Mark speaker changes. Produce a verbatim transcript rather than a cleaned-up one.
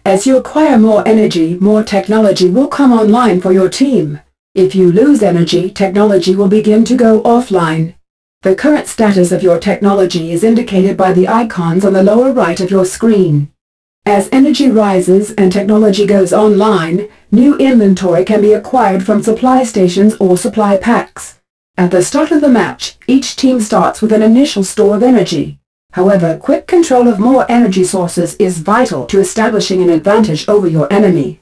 Speaker 1: As you acquire more energy, more technology will come online for your team. If you lose energy, technology will begin to go offline. The current status of your technology is indicated by the icons on the lower right of your screen. As energy rises and technology goes online, new inventory can be acquired from supply stations or supply packs. At the start of the match, each team starts with an initial store of energy. However, quick control of more energy sources is vital to establishing an advantage over your enemy.